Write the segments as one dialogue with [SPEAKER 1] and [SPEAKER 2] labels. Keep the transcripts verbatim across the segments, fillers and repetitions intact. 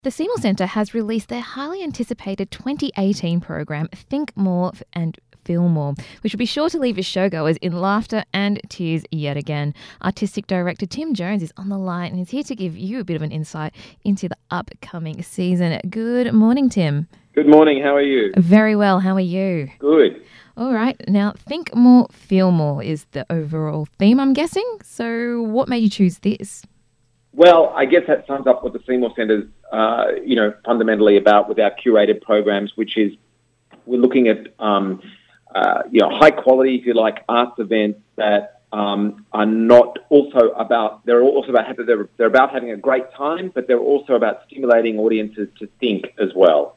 [SPEAKER 1] The Seymour Centre has released their highly anticipated twenty eighteen program, Think More and Feel More, which will be sure to leave its showgoers in laughter and tears yet again. Artistic director Tim Jones is on the line and is here to give you a bit of an insight into the upcoming season. Good morning, Tim.
[SPEAKER 2] Good morning. How are you?
[SPEAKER 1] Very well. How are you?
[SPEAKER 2] Good.
[SPEAKER 1] All right. Now, Think More, Feel More is the overall theme, I'm guessing. So what made you choose this?
[SPEAKER 2] Well, I guess that sums up what the Seymour Centre's, uh, you know, fundamentally about with our curated programs, which is we're looking at, um, uh, you know, high quality, if you like, arts events that um, are not also about, they're also about, they're, they're about having a great time, but they're also about stimulating audiences to think as well.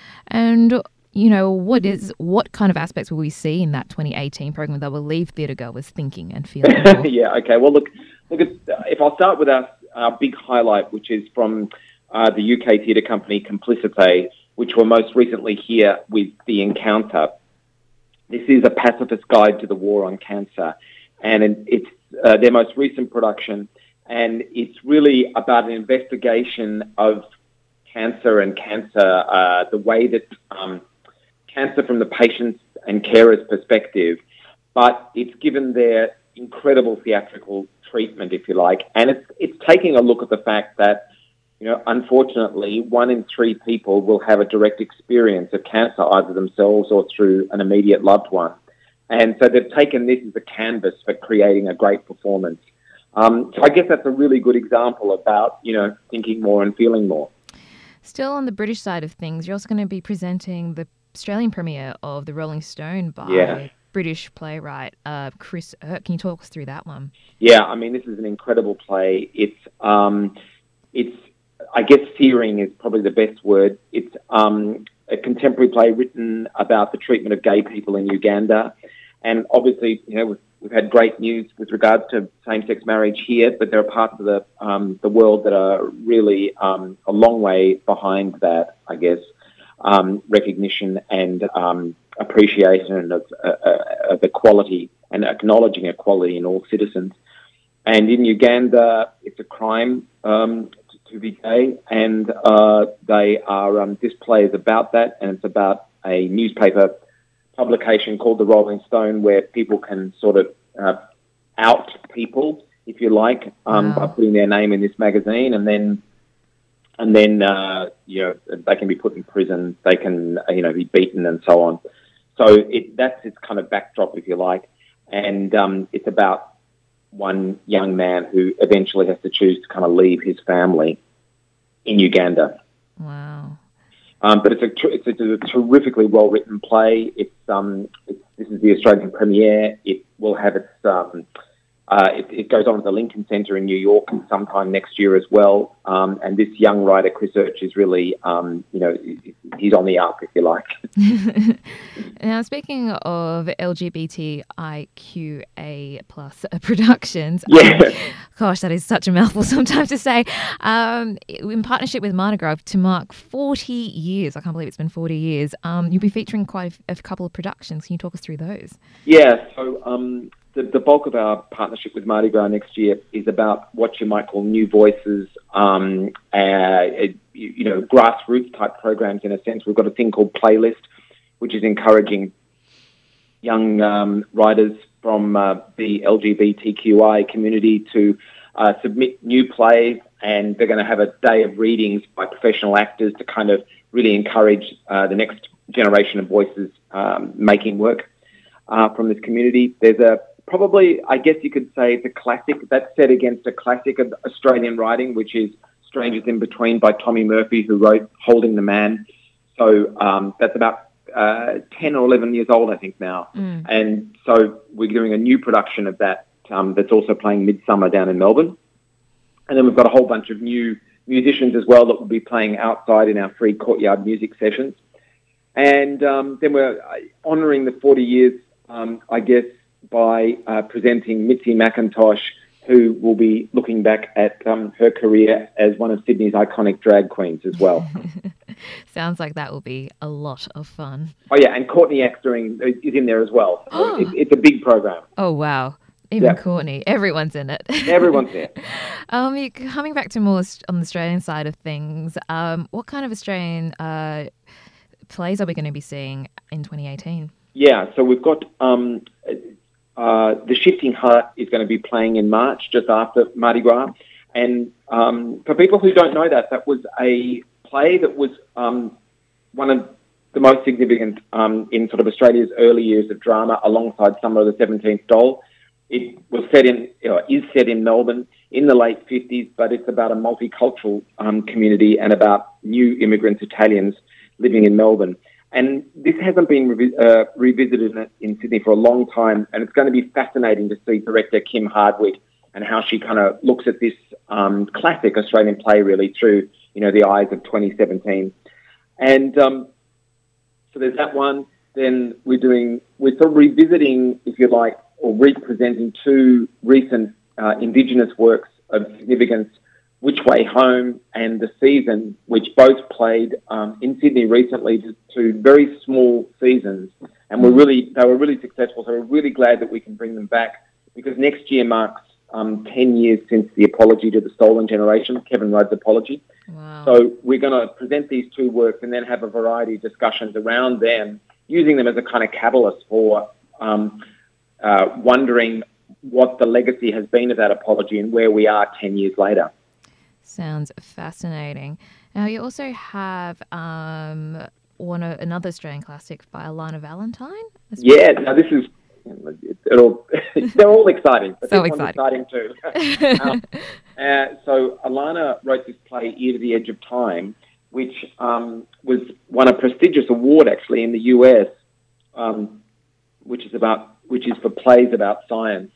[SPEAKER 1] And, you know, what is what kind of aspects will we see in that twenty eighteen program that will leave theatregoers thinking and feeling more?
[SPEAKER 2] Yeah, okay. Well, look, look at, if I'll start with our, our big highlight, which is from uh, the U K theatre company Complicité, which were most recently here with The Encounter. This is a pacifist guide to the war on cancer, and it's uh, their most recent production, and it's really about an investigation of cancer and cancer, uh, the way that um, cancer from the patient's and carers' perspective, but it's given their incredible theatrical treatment, if you like, and it's it's taking a look at the fact that, you know, unfortunately, one in three people will have a direct experience of cancer, either themselves or through an immediate loved one, and so they've taken this as a canvas for creating a great performance. Um, so I guess that's a really good example about, you know, thinking more and feeling more.
[SPEAKER 1] Still on the British side of things, you're also going to be presenting the Australian premiere of The Rolling Stone by
[SPEAKER 2] Yeah.
[SPEAKER 1] British playwright uh, Chris Earp. Can you talk us through that one?
[SPEAKER 2] Yeah, I mean, this is an incredible play. It's, um, it's, I guess, searing is probably the best word. It's um, a contemporary play written about the treatment of gay people in Uganda, and obviously, you know, we've, we've had great news with regards to same-sex marriage here, but there are parts of the um, the world that are really um, a long way behind that, I guess, um, recognition and um, appreciation of, uh, of equality and acknowledging equality in all citizens. And in Uganda, it's a crime um, to, to be gay, and uh, they are. Um, this play is about that, and it's about a newspaper publication called The Rolling Stone, where people can sort of uh, out people, if you like, um,
[SPEAKER 1] Wow.
[SPEAKER 2] by putting their name in this magazine, and then and then uh, you know, they can be put in prison, they can uh, you know, be beaten and so on. So it, that's its kind of backdrop, if you like, and um, it's about one young man who eventually has to choose to kind of leave his family in Uganda.
[SPEAKER 1] Wow.
[SPEAKER 2] Um, but it's a it's a, it's a terrifically well written play. It's um it's, this is the Australian premiere. It will have its um uh it, it goes on at the Lincoln Centre in New York sometime next year as well. Um, and this young writer Chris Earp is really um you know he's on the up, if you like.
[SPEAKER 1] Now, speaking of L G B T I Q A plus productions,
[SPEAKER 2] Yeah.
[SPEAKER 1] um, gosh, that is such a mouthful sometimes to say. Um, in partnership with Mardi Gras to mark forty years, I can't believe it's been forty years. Um, you'll be featuring quite a, a couple of productions. Can you talk us through those?
[SPEAKER 2] Yeah, so um, the, the bulk of our partnership with Mardi Gras next year is about what you might call new voices, um, uh, you, you know, grassroots type programs in a sense. We've got a thing called Playlist, which is encouraging young um, writers from uh, the L G B T Q I community to uh, submit new plays, and they're going to have a day of readings by professional actors to kind of really encourage uh, the next generation of voices um, making work uh, from this community. There's a probably, I guess you could say, it's a classic that's set against a classic of Australian writing, which is Strangers in Between by Tommy Murphy, who wrote Holding the Man. So um, that's about uh, ten or eleven years old, I think, now.
[SPEAKER 1] Mm.
[SPEAKER 2] And so we're doing a new production of that um, that's also playing Midsummer down in Melbourne. And then we've got a whole bunch of new musicians as well that will be playing outside in our free courtyard music sessions. And um, then we're honouring the forty years, um, I guess, by uh, presenting Mitzi McIntosh, who will be looking back at um, her career as one of Sydney's iconic drag queens as well.
[SPEAKER 1] Sounds like that will be a lot of fun.
[SPEAKER 2] Oh, yeah, and Courtney Axe is in there as well. So it, it's a big program.
[SPEAKER 1] Oh, wow. Even
[SPEAKER 2] Yeah.
[SPEAKER 1] Courtney. Everyone's in it.
[SPEAKER 2] Everyone's there.
[SPEAKER 1] um, you- coming back to more Aust- on the Australian side of things, um, what kind of Australian uh, plays are we going to be seeing in twenty eighteen?
[SPEAKER 2] Yeah, so we've got um, uh, The Shifting Heart is going to be playing in March, just after Mardi Gras. And um, for people who don't know that, that was a play that was um, one of the most significant um, in sort of Australia's early years of drama, alongside Summer of the seventeenth Doll. It was set in, you know, is set in Melbourne in the late fifties, but it's about a multicultural um, community and about new immigrants, Italians, living in Melbourne. And this hasn't been revi- uh, revisited in, in Sydney for a long time, and it's going to be fascinating to see director Kim Hardwick and how she kind of looks at this um, classic Australian play really through, you know, the eyes of twenty seventeen. And um, so there's that one. Then we're doing, we're sort of revisiting, if you like, or representing two recent uh, Indigenous works of significance, Which Way Home and The Season, which both played um, in Sydney recently to, to very small seasons, and were really they were really successful. So we're really glad that we can bring them back, because next year marks um, ten years since the apology to the stolen generation, Kevin Rudd's apology.
[SPEAKER 1] Wow.
[SPEAKER 2] So we're going to present these two works and then have a variety of discussions around them, using them as a kind of catalyst for um, uh, wondering what the legacy has been of that apology and where we are ten years later.
[SPEAKER 1] Sounds fascinating. Now, you also have um, one of, another Australian classic by Alana Valentine. as well.
[SPEAKER 2] Yeah, now this is, it'll, they're all exciting. But
[SPEAKER 1] So
[SPEAKER 2] this one's exciting too. um, uh, so Alana wrote this play, Ear to the Edge of Time, which um, was won a prestigious award actually in the U S, um, which is about which is for plays about science,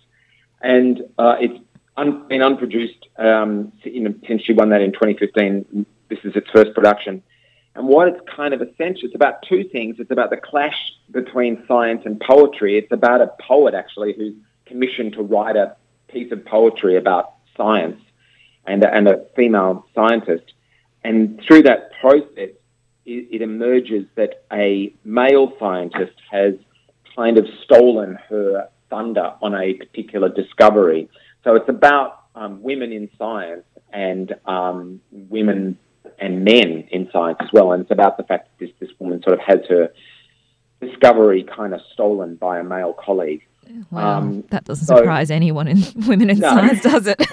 [SPEAKER 2] and uh, it's un- been unproduced um, you know, since she won that in twenty fifteen. This is its first production, and what it's kind of essential, it's about two things. It's about the clash between science and poetry. It's about a poet actually who's commissioned to write a piece of poetry about science, and and a female scientist. And through that process, it, it emerges that a male scientist has kind of stolen her thunder on a particular discovery. So it's about um, women in science and um, women and men in science as well. And it's about the fact that this, this woman sort of has her discovery kind of stolen by a male colleague.
[SPEAKER 1] Wow,
[SPEAKER 2] Um,
[SPEAKER 1] that doesn't
[SPEAKER 2] so-
[SPEAKER 1] surprise anyone in women in
[SPEAKER 2] No.
[SPEAKER 1] science, does it?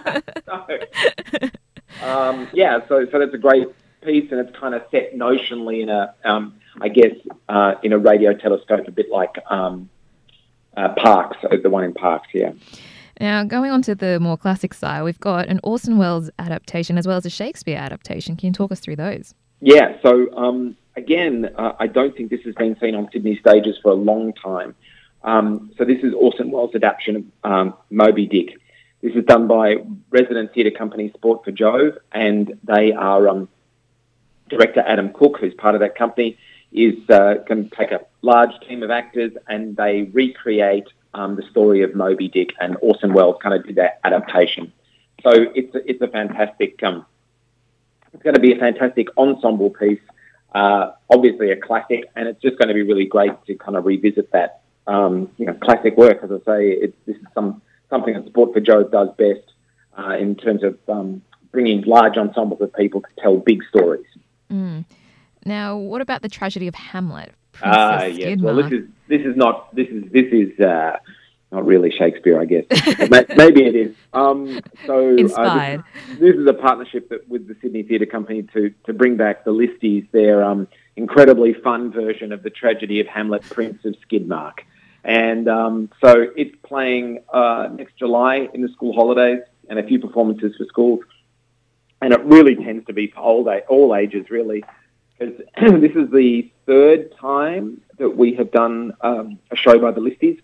[SPEAKER 2] No. Um, yeah, so so that's a great piece, and it's kind of set notionally in a, um, I guess, uh, in a radio telescope, a bit like um, uh, Parks, uh, the one in Parks, yeah.
[SPEAKER 1] Now, going on to the more classic side, we've got an Orson Welles adaptation as well as a Shakespeare adaptation. Can you talk us through those?
[SPEAKER 2] Yeah, so um, again, uh, I don't think this has been seen on Sydney stages for a long time. Um, so this is Orson Welles' adaptation of um, Moby Dick. This is done by resident theatre company Sport for Jove, and they are um, director Adam Cook, who's part of that company, is uh, going to take a large team of actors and they recreate um, the story of Moby Dick, and Orson Welles kind of did that adaptation. So it's a, it's a fantastic, um, it's going to be a fantastic ensemble piece, uh, obviously a classic, and it's just going to be really great to kind of revisit that um, you know, classic work. As I say, it's, this is some something that Sport for Jove does best uh, in terms of um, bringing large ensembles of people to tell big stories.
[SPEAKER 1] Mm. Now, what about the tragedy of Hamlet? Princess
[SPEAKER 2] Ah, yes.
[SPEAKER 1] Skidmore.
[SPEAKER 2] Well, this is this is not this is this is uh, not really Shakespeare, I guess. Maybe it is. Um, so
[SPEAKER 1] Inspired.
[SPEAKER 2] Uh, this, this is a partnership that with the Sydney Theatre Company to to bring back the Listies, their um, incredibly fun version of the tragedy of Hamlet, Prince of Skidmark. And um, so it's playing uh, next July in the school holidays, and a few performances for schools. And it really tends to be for all, all ages, really, because this is the third time that we have done um, a show by the Listies.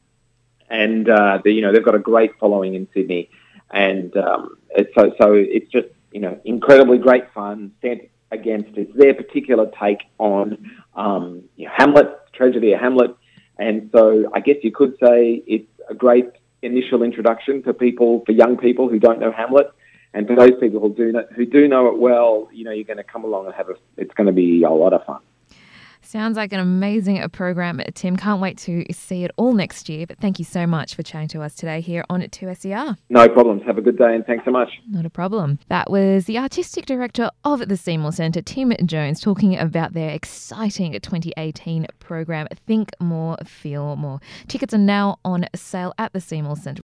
[SPEAKER 2] And, uh, the, you know, they've got a great following in Sydney. And um, it's, so, so it's just, you know, incredibly great fun set against it's their particular take on um, you know, Hamlet, tragedy of Hamlet. And so I guess you could say it's a great initial introduction for people, for young people who don't know Hamlet. And for those people who do know, who do know it well, you know, you're going to come along and have a, it's going to be a lot of fun.
[SPEAKER 1] Sounds like an amazing program, Tim. Can't wait to see it all next year. But thank you so much for chatting to us today here on two S E R.
[SPEAKER 2] No problems. Have a good day and thanks so much.
[SPEAKER 1] Not a problem. That was the Artistic Director of the Seymour Centre, Tim Jones, talking about their exciting twenty eighteen program, Think More, Feel More. Tickets are now on sale at the Seymour Centre.